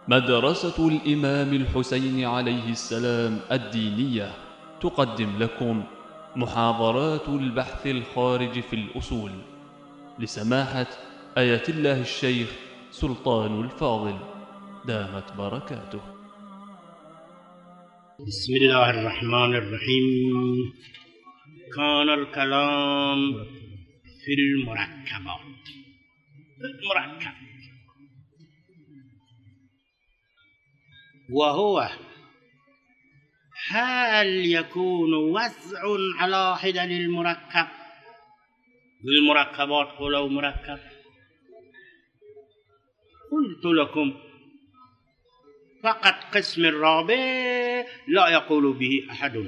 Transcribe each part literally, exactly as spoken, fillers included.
مدرسة الإمام الحسين عليه السلام الدينية تقدم لكم محاضرات البحث الخارج في الأصول لسماحة آية الله الشيخ سلطان الفاضل دامت بركاته. بسم الله الرحمن الرحيم. كان الكلام في المركبات. المركب وهو هل يكون وزع على حدة للمركب بالمركبات ولو مركب؟ قلت لكم فقط قسم الرابع لا يقول به أحد.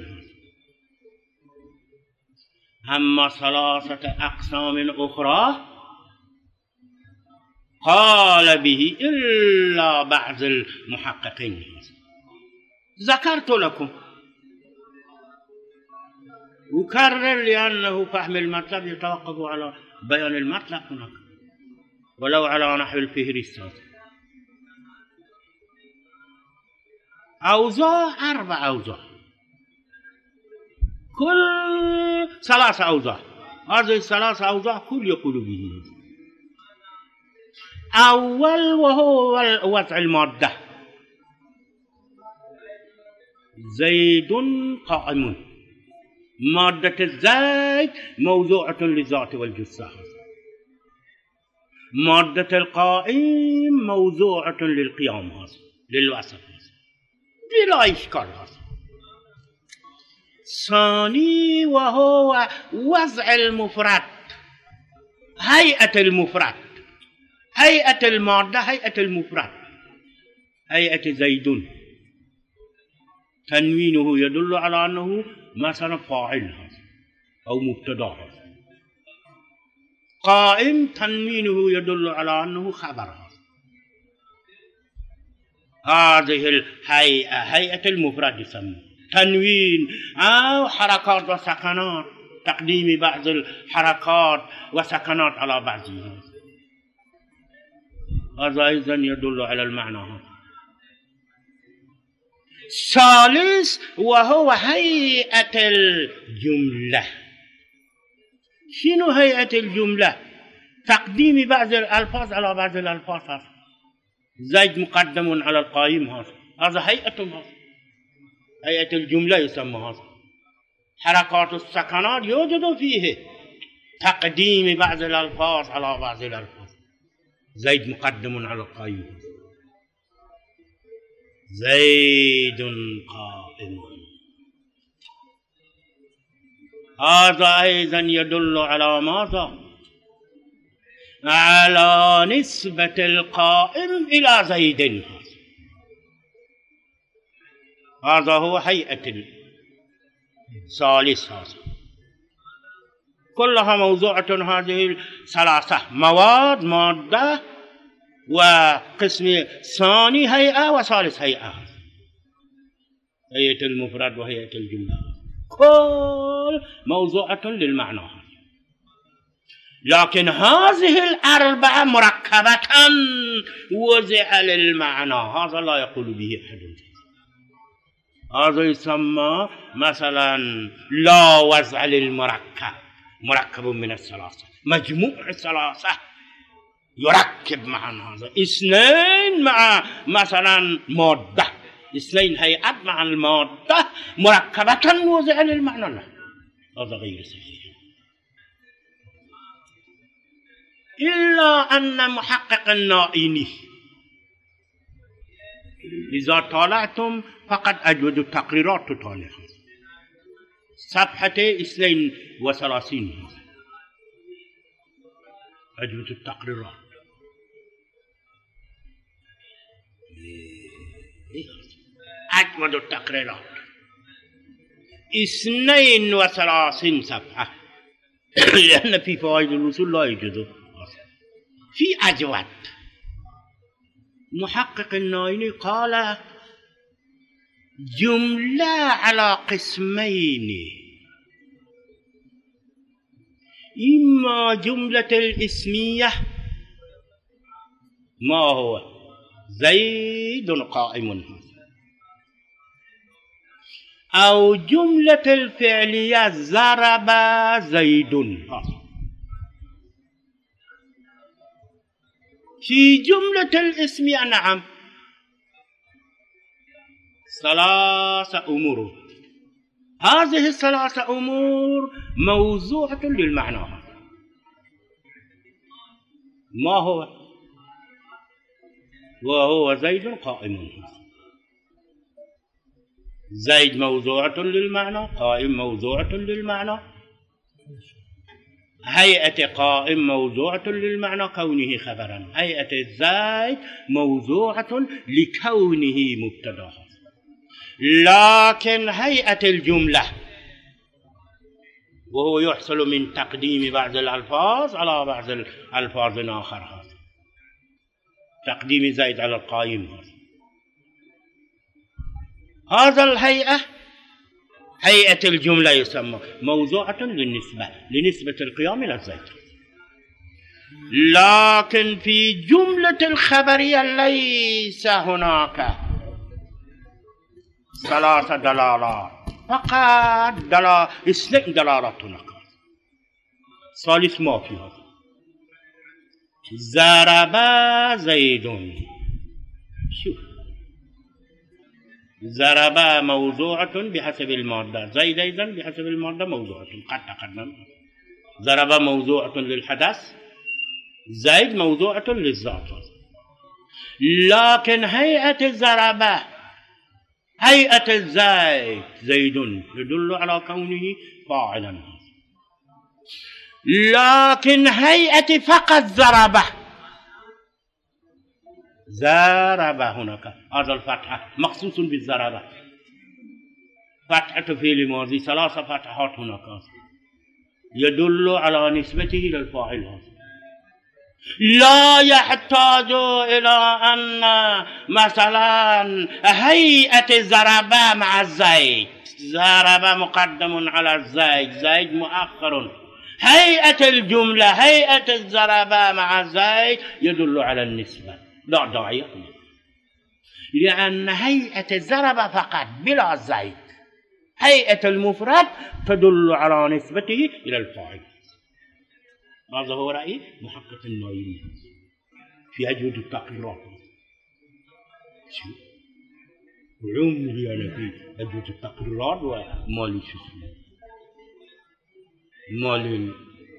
أما ثلاثة أقسام أخرى قال به إلا بعض المحققين. ذكرت لكم وكرر لأنه فهم المطلب يتوقف على بيان المطلب هناك ولو على نحو الفهرست. أوزاع أربع أوزاع، كل ثلاث أوزاع. هذه الثلاث أوزاع كل يقول به. أول وهو وضع المادة. زيد قائم. مادة الزيد موضوعة للذات والجثة. مادة القائم موضوعة للقيام للوسط بلا إشكال. ثاني وهو وضع المفرد، هيئة المفرد، هيئة المادة، هيئة المفرد. هيئة زيد تنوينه يدل على أنه مثلا فاعل أو مبتدا. قائم تنوينه يدل على أنه خبر. هذه الهيئة هيئة المفرد يسمى تنوين أو حركات وسكنات، تقديم بعض الحركات وسكنات على بعضها. هذا أيضا يدل على المعنى. ثالث وهو هيئة الجملة. شنو هيئة الجملة؟ تقديم بعض الألفاظ على بعض الألفاظ. زيد مقدم على القائم. هذا هذا هيئة هذا. هيئة الجملة يسمى هذا. حركات السكنات يوجد فيه تقديم بعض الألفاظ على بعض الألفاظ. زيد مقدم على القائم. زيد قائم. هذا أيضا يدل على ماذا؟ على نسبة القائم إلى زيد. هذا هو هيئة الثالث. هذا كلها موضوعة هذه الثلاثة: مواد، مادة، وقسم ثاني هيئة، وثالث هيئة. هيئة المفرد وهيئة الجملة كل موضوعة للمعنى. لكن هذه الأربعة مركبة وضع للمعنى. هذا لا يقول به أحد. هذا يسمى مثلا لا وضع للمركب. مركب من الثلاثة، مجموع الثلاثة يركب مع هذا. اثنين مع مثلا مادة، اثنين هيئات مع المادة مركبة وضع للمعنى. لا، هذا غير صحيح. إلا أن محقق النائني إذا طالعتم فقد أجود التقريرات تطالع صفحة اثنين وثلاثين. أجود التقريرات أجود التقريرات اثنين وثلاثين صفحة. لأن في فوائد الوصول لا يوجد في أجود. محقق النائني قال جملة على قسمين: إما جملة الاسمية ما هو زيد قائم، أو جملة الفعلية ضرب زيد. في جملة الاسم نعم ثلاثة أمور، هذه الثلاثة أمور موضوعة للمعنى. ما هو؟ وهو زيد قائم. زيد موضوعة للمعنى، قائم موضوعة للمعنى. هيئة قائم موضوعة للمعنى كونه خبرا، هيئة زيد موضوعة لكونه مبتدا. لكن هيئة الجملة وهو يحصل من تقديم بعض الألفاظ على بعض الألفاظ آخر، تقديم زيد على القائم. هذا الهيئة هيئة الجملة يسمى موضوعة للنسبة، لنسبة القيام إلى زيد. لكن في جملة الخبرية ليس هناك ثلاث دلالات، فقط دلالة اثنين دلالات هناك، ثالث ما في هذا. ضرب زيد، شوف ضرب موضوعة بحسب المادة، زيد أيضا بحسب المادة موضوعة قد تقدم. ضرب موضوعة للحدث، زيد موضوعة للذات. لكن هيئة ضرب هيئة الزيد زيد يدل على كونه فاعلا، لكن هيئة فقط ضرب ضرب هناك هذا الفتحة مخصوص بالضرب، فتحة في الماضي ثلاث فتحات هناك يدل على نسبته إلى الفاعل. لا يحتاج إلى أن مثلا هيئة ضرب مع الزيد، ضرب مقدم على الزيد، زيد مؤخر. هيئة الجملة هيئة الضرب مع الزيد يدل على النسبة، لا داعي، لأن هيئة الضرب فقط بلا زيد، هيئة المفرد تدل على نسبته إلى الفاعل. هذا هو رأي محقق النايمي في أجود التقريرات. عمري أنا في أجود التقريرات ومالي شو اسمه مالي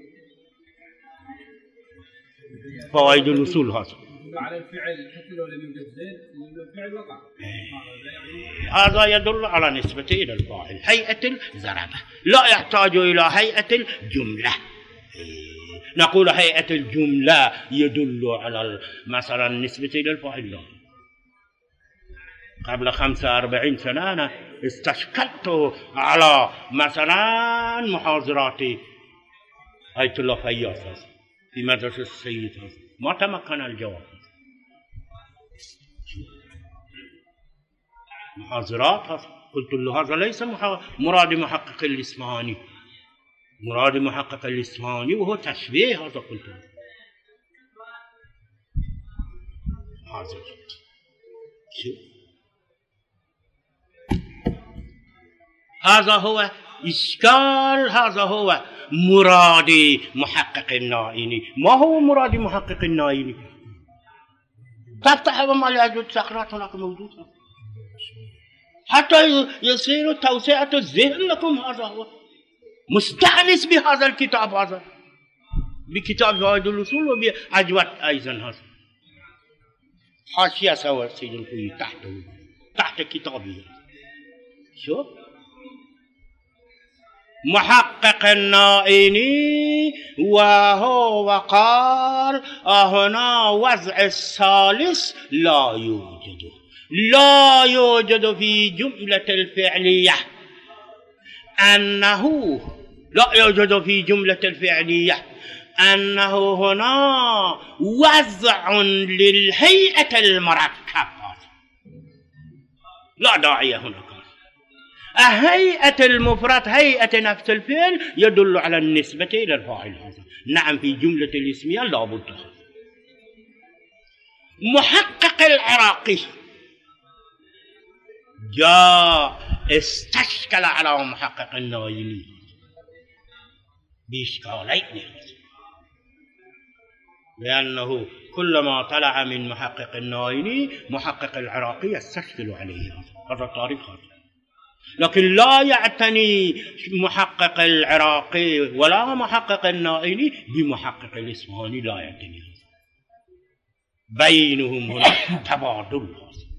فوائد الوصول. هذا على الفعل حتى لو لم يوجد زيد الفعل وقع، هذا يدل على نسبته إلى الفاعل. هيئة الضرب لا يحتاج إلى هيئة الجملة. نقول هيئة الجملة يدل على مثلا نسبة إلى الفاعل. قبل خمسة وأربعين سنة أنا استشكلت على مثلا محاضرات آية الله فياض في مدرسة السيد، ما تمكن الجواب. محاضرات قلت له هذا ليس مراد محقق الإسماني، مراد محقق الإسماني وهو تشبيه. هذا قلت له هذا هذا هو إشكال، هذا هو مراد محقق النائني. ما هو مراد محقق النائني؟ تفتح وما يجوز سقراط هناك موجود حتى يصير توسعة الذهن لكم. هذا هو مستأنس بهذا الكتاب، هذا بكتاب فوائد الوصول وبعجوة أيضا. هذا حاشية سوى السيد الخوي تحته تحت كتابه. شوف محقق النائني وهو قال هنا وضع الثالث لا يوجد، لا يوجد في جملة الفعلية أنه لا يوجد في جملة الفعلية أنه هنا وضع للهيئة المركبة، لا داعي هنا. هيئة المفرد هيئة نفس الفعل يدل على النسبة إلى الفاعل. هذا نعم في جملة الاسمية لا بد. محقق العراقي جاء استشكل على محقق النايني بإشكالين، لأنه كلما طلع من محقق النايني محقق العراقي يستشكل عليه. هذا التاريخ هذا. لكن لا يعتني محقق العراقي ولا محقق النايني بمحقق الإصفهاني، لا يعتني. بينهم هنا تبادل،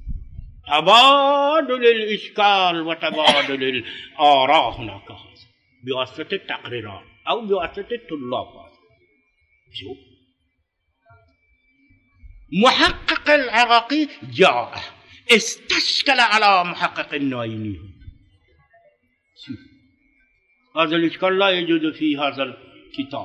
تبادل الإشكال وتبادل الآراء هناك بواسطة التقريرات أو بواسطة الطلاب. شوف، محقق العراقي جاء استشكل على محقق النايني. شوف، هذا الإشكال لا يوجد في هذا الكتاب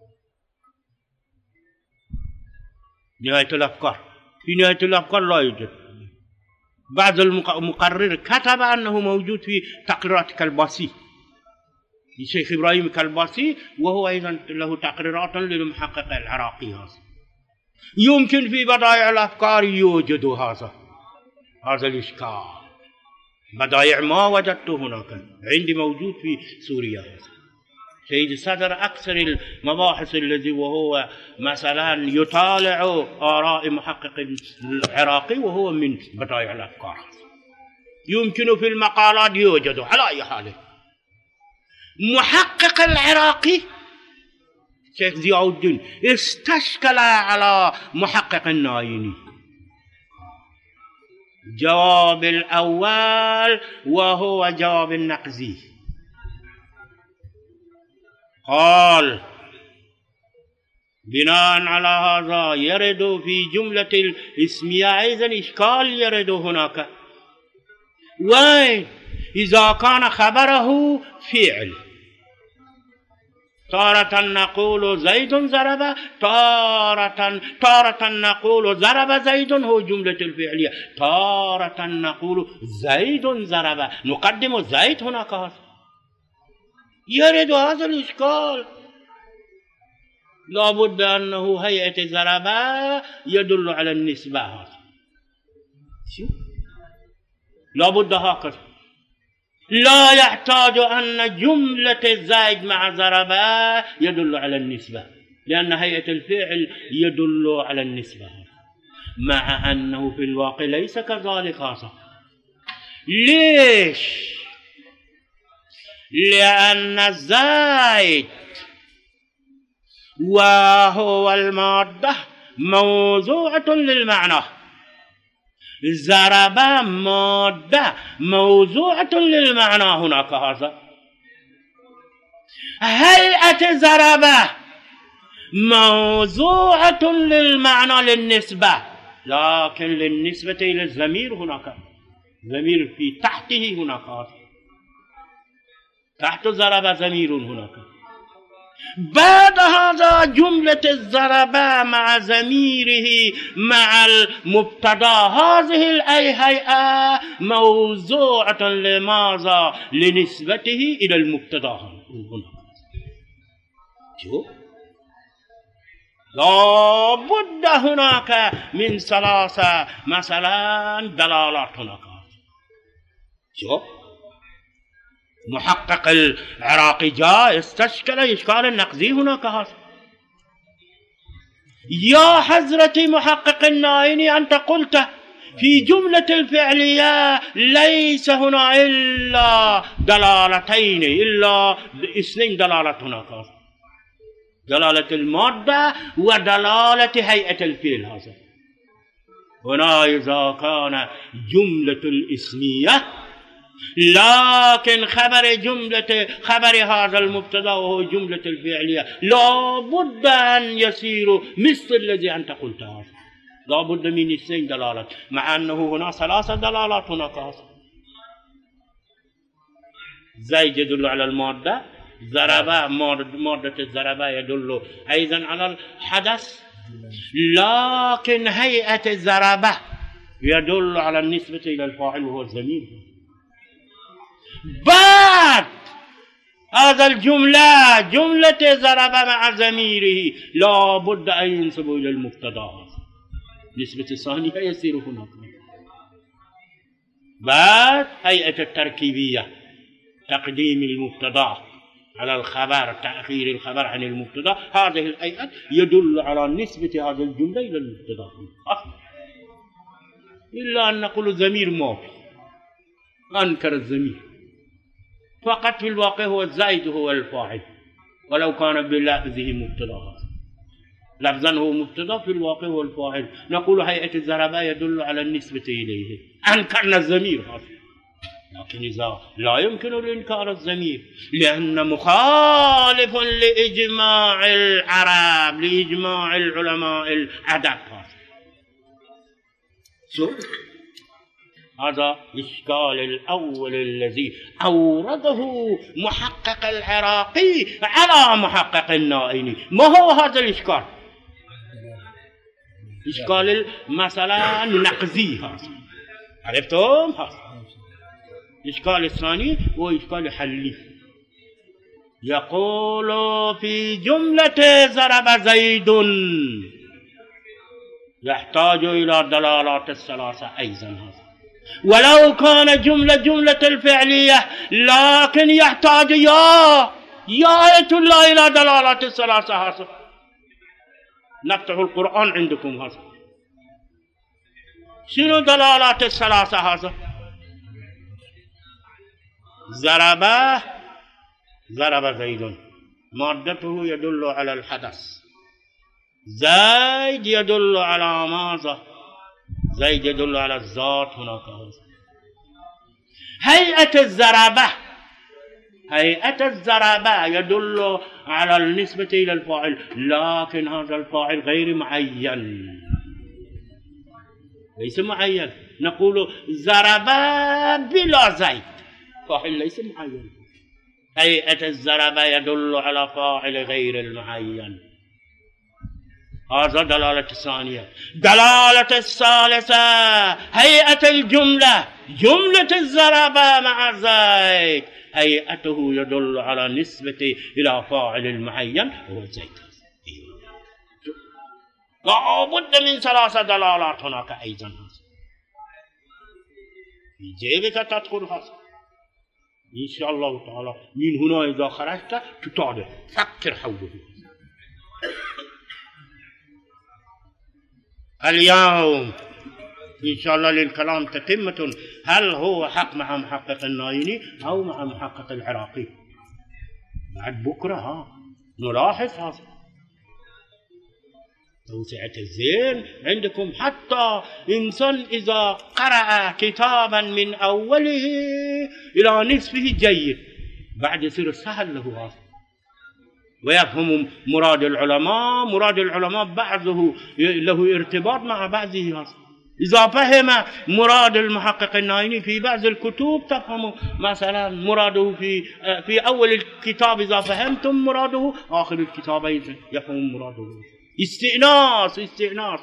نهاية الأفكار. في نهاية الأفكار لا يوجد. بعض المقرر كتب أنه موجود في تقريرات كلباسي الشيخ إبراهيم كلباسي، وهو أيضا له تقريرات للمحقق العراقي. هذا يمكن في بدائع الأفكار يوجد هذا هذا الإشكال. بدائع ما وجدته هناك، عندي موجود في سوريا. هذا سيد الصدر أكثر المباحث الذي وهو مثلا يطالع آراء محقق العراقي وهو من بدائع الأفكار. يمكن في المقالات يوجد على أي حال. محقق العراقي شيخ ضياء الدين استشكل على محقق النايني. جواب الأول وهو جواب النقزي، قال بناء على هذا يرد في جملة الاسمية أيضا إشكال يرد هناك. وين إذا كان خبره فعل، تارة نقول زيد ضرب، تارة تارة نقول ضرب زيد هو جملة الفعلية، تارة نقول زيد ضرب، نقدم زيد هناك. يرد هذا الإشكال. لا بد أنه هيئة ضرب يدل على النسبة. هذا لا بد هكذا. لا يحتاج أن جملة زائد مع ضرب يدل على النسبة، لأن هيئة الفعل يدل على النسبة، مع أنه في الواقع ليس كذلك. هذا ليش؟ لأن الزائد وهو المادة موضوعة للمعنى، ضرب مادة موضوعة للمعنى هناك. هذا هيئة ضرب موضوعة للمعنى للنسبة، لكن للنسبة إلى الضمير هناك ضمير في تحته هناك، تحت ضرب ضمير هناك. بعد هذا جملة الضرب مع ضميره مع المبتدا، هذه الهيئة موضوعة لماذا؟ لنسبته إلى المبتدا هنا. شوف، لا بد هناك من ثلاثة مثلا دلالات هناك. شوف، محقق العراقي جاء استشكل إشكال النقزي هناك. هذا يا حضرة محقق النايني أنت قلت في جملة الفعلية ليس هنا إلا دلالتين، إلا اثنين دلالات هناك، دلالة المادة ودلالة هيئة الفعل. هذا هنا إذا كان جملة الاسمية، لكن خبر جملة خبر هذا المبتدا وهو جملة الفعلية لا بد أن يصير مثل الذي أنت قلت. هذا لا بد من اثنين دلالات، مع أنه هنا ثلاثة دلالات هناك. زيد يدل على المادة، ضرب مادة الضرب يدل أيضا على الحدث، لكن هيئة الضرب يدل على النسبة إلى الفاعل وهو الضمير. بعد هذا الجملة جملة ضرب مع ضميره لا بد أن ينسب إلى المبتدا. نسبة الثانية يصير هناك. بعد هيئة التركيبية، تقديم المبتدأ على الخبر، تأخير الخبر عن المبتدأ. هذه الهيئة يدل على نسبة هذه الجملة إلى المبتدأ إلا أن نقول الضمير ما في، أنكر الضمير، فقط في الواقع هو الزائد هو الفاعل، ولو كان بلفظه مبتدأ. لفظا هو مبتدأ، في الواقع هو الفاعل. نقول هيئة الضربة يدل على النسبة إليه، أنكرنا الضمير هذا. لكن إذا لا يمكن الإنكار الضمير لأن مخالف لإجماع العرب، لإجماع العلماء الأدب. هذا الإشكال الأول الذي أورده محقق العراقي على محقق النائني. ما هو هذا الإشكال؟ إشكال مثلا نقزي، هذا عرفتم؟ هذا الإشكال الثاني هو إشكال حلي. يقول في جملة ضرب زيد يحتاج إلى دلالات الثلاثة أيضا هذا، ولو كان جملة جملة الفعلية لكن يحتاج يا يا آية الله إلى دلالات الثلاثة هذا. نفتح القرآن عندكم هذا، شنو دلالات الثلاثة هذا؟ ضرب ضرب زيد مادته يدل على الحدث، زيد يدل على ماذا؟ زيد يدل على الذات. هناك هيئة الضربة، هيئة الضربة يدل على النسبة إلى الفاعل، لكن هذا الفاعل غير معين، ليس معين. نقول ضرب بلا زيد، فاعل ليس معين. هيئة الضربة يدل على فاعل غير المعين. هذا دلالة الثانية. دلالة الثالثة هيئة الجملة، جملة الضربة مع زيد، هيئته يدل على نسبة إلى فاعل المعين هو زيد. لا بد من ثلاث دلالات هناك أيضا. في جيبك تدخل هذا إن شاء الله تعالى. من هنا إذا خرجت تتابع، فكر حوله. اليوم إن شاء الله للكلام تتمة. هل هو حق مع محقق النائني أو مع محقق العراقي؟ بعد بكرة ها نلاحظ هذا توسعة الذهن عندكم. حتى إنسان إذا قرأ كتابا من أوله إلى نصفه جيد، بعد يصير سهل له هذا ويفهم مراد العلماء. مراد العلماء بعضه له ارتباط مع بعضه هذا. إذا فهم مراد المحقق النائني في بعض الكتب تفهم مثلا مراده في في أول الكتاب، إذا فهمتم مراده آخر الكتاب يفهم مراده. استئناس استئناس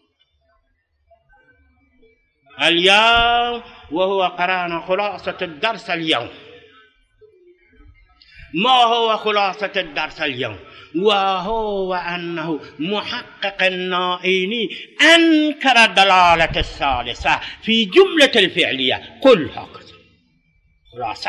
اليوم. وهو قرأنا خلاصة الدرس اليوم. ما هو خلاصة الدرس اليوم؟ وهو أنه محقق النائني أنكر دلالة الثالثة في جملة الفعلية. قل هكذا خلاصة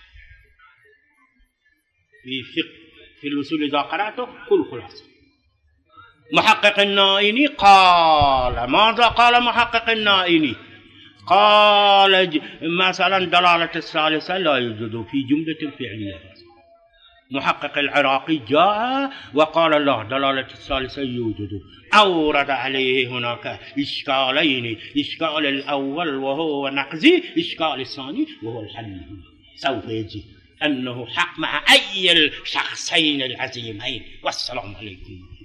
في فقه في الوصول إذا قرأته قل خلاصة. محقق النائني قال ماذا؟ قال محقق النائني قال مثلا دلالة الثالثة لا يوجد في جملة الفعلية. محقق العراقي جاء وقال لا، دلالة الثالثة يوجد. أورد عليه هناك إشكالين، إشكال الأول وهو نقزي، إشكال الثاني وهو الحل. سوف يجي أنه حق مع أي الشخصين العظيمين. والسلام عليكم.